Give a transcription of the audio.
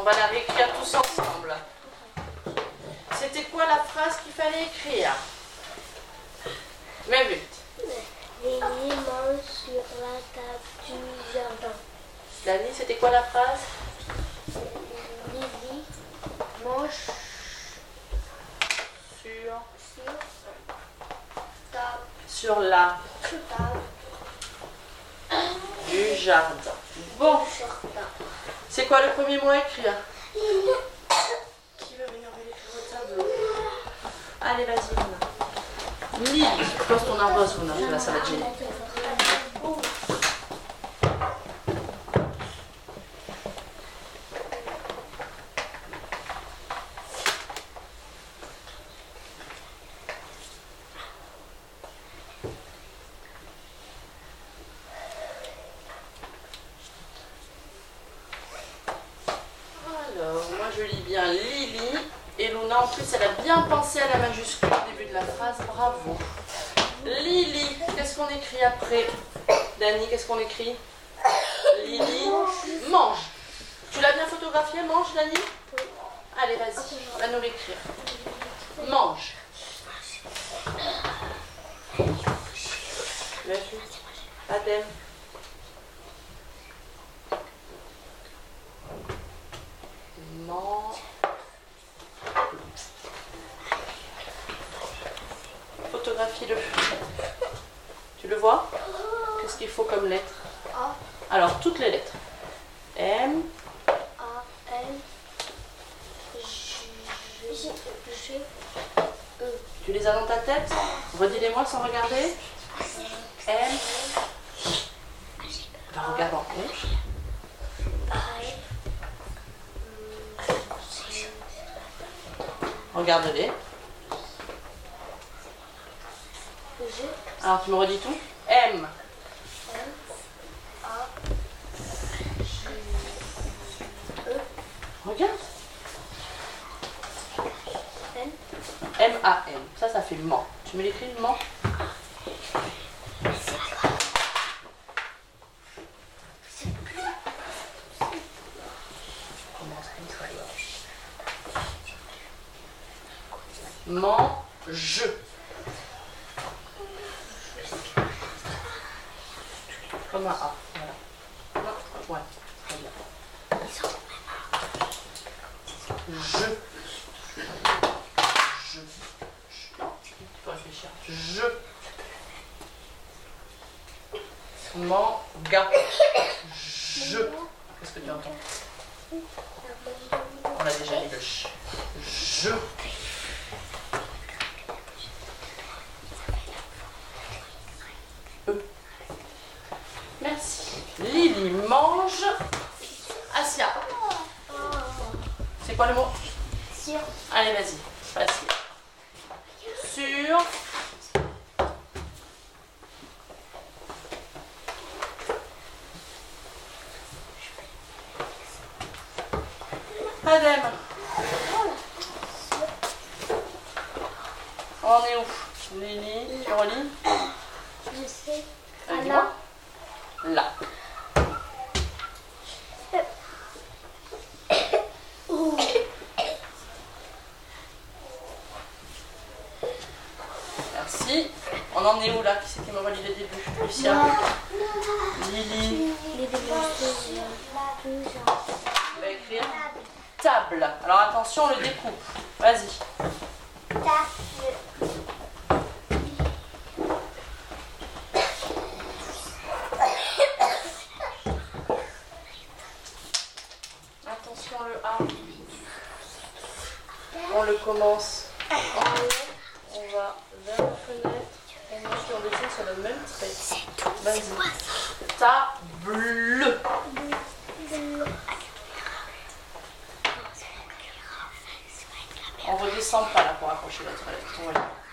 va la réécrire tous ensemble. C'était quoi la phrase qu'il fallait écrire? Mais vite. Lily mange sur la table du jardin. Dani, c'était quoi la phrase? Lily mange sur la table du jardin. Bon, c'est quoi le premier mot à écrire? Qui va venir l'écrire au tableau? Allez, vas-y, Luna. Lily, pose ton ardoise, Luna, là ça va te gêner. Moi je lis bien Lily et Luna en plus elle a bien pensé à la majuscule au début de la phrase, bravo. Lily, qu'est-ce qu'on écrit après? Dani, qu'est-ce qu'on écrit? Lily, mange. Tu l'as bien photographié, mange Dani? Allez vas-y, va nous l'écrire. Mange. Vas-y, Adem. Photographie-le. Tu le vois? Qu'est-ce qu'il faut comme lettre? A. Alors, toutes les lettres. M. A. N. G. E. Tu les as dans ta tête? Redis-les-moi sans regarder. M. Regarde en compte. Regarde-les. Alors tu me redis tout. M. A. G. E. Regarde. N. M-A-N. Ça fait ment. Tu me l'écris, ment? Mange. Comme un A. Voilà. Ouais, très bien. Je. Non, tu peux réfléchir. Manga. Je. Qu'est-ce que tu entends? On a déjà dit le ch. Je. Merci. Lily mange. Asia. C'est quoi le mot? Sur. Allez, vas-y. Facile. Sur. Adem. On est où? Lily, tu relis? Je sais. Dis-moi. Là. Merci. On en est où là? Qui c'est qui me relie le début? Lucia. Lily. Tu vas écrire table. Alors attention, on le découpe. Vas-y. Attention le A. On le commence en haut. On va vers la fenêtre. On monte et on descend sur le même trait. Vas-y. Table. On redescend pas là pour accrocher notre lettre.